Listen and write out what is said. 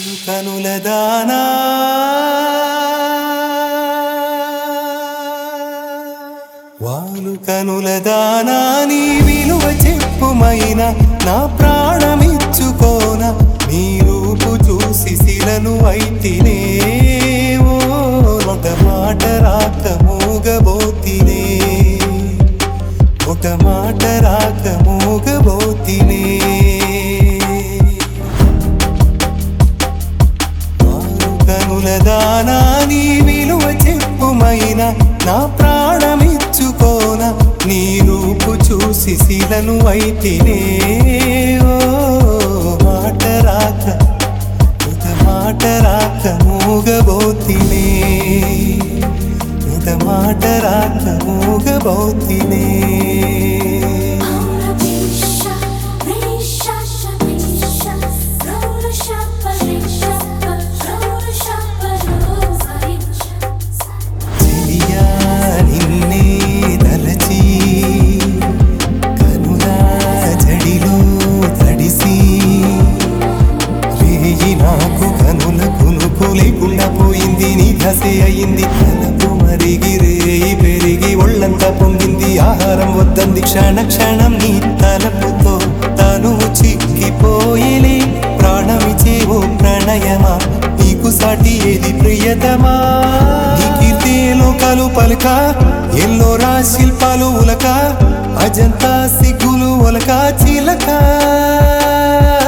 కనుల దానా వాలు కనుల దానా నీ విలువ చెప్పుమైనా నా ప్రాణమిచ్చుకోన నీ రూపు చూసి శిలను అయితినే ఓ ఒక మాట రాక మూగబోతినే ఒక మాట రాక మూగబోతినే కనుల దానా నీ విలువ చెప్పుమైనా నా ప్రాణమిచ్చుకోన నీ రూపు చూసి శిలను అయితినే ఓ మాట రాక ఒక మాట రాక మూగబోతినే ఒక మాట రాక మూగబోతినే నాకు కనుల కునుకు లేకుండా పోయింది నీ దశే అయింది తనకు మరిగి రేయి పెరిగి ఒళ్ళంతా పొంగింది ఆహారం వద్దంది క్షణ క్షణం నీ తలపుతో తను చిక్కిపోయేలే ప్రాణమిచే ఓ ప్రణయమా నీకు సాటి ఏది ప్రియతమా నీ కీర్తి లోకాలు పలుక ఎల్లోరా శిల్పాలు ఉలక అజంతా సిగ్గులు ఒలక చిలక